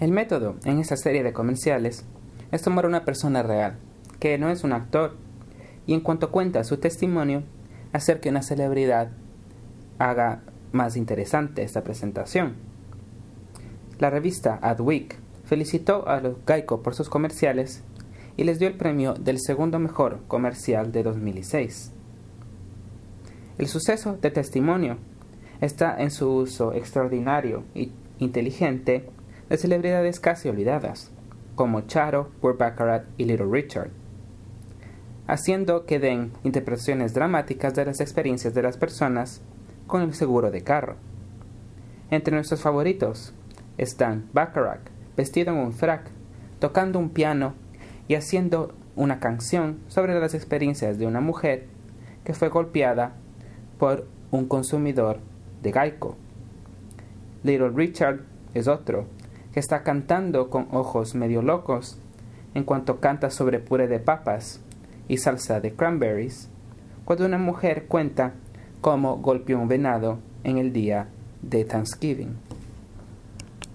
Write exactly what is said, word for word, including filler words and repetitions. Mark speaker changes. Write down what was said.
Speaker 1: El método en esta serie de comerciales es tomar a una persona real, que no es un actor, y en cuanto cuenta su testimonio, hacer que una celebridad haga más interesante esta presentación. La revista Adweek felicitó a los Geico por sus comerciales y les dio el premio del segundo mejor comercial de dos mil seis. El suceso de testimonio está en su uso extraordinario e inteligente de celebridades casi olvidadas, como Charo, Burt Bacharach y Little Richard, haciendo que den interpretaciones dramáticas de las experiencias de las personas con el seguro de carro. Entre nuestros favoritos están Bacharach, vestido en un frac, tocando un piano y haciendo una canción sobre las experiencias de una mujer que fue golpeada por un consumidor de Geico. Little Richard es otro, que está cantando con ojos medio locos en cuanto canta sobre puré de papas y salsa de cranberries, cuando una mujer cuenta cómo golpeó un venado en el día de Thanksgiving.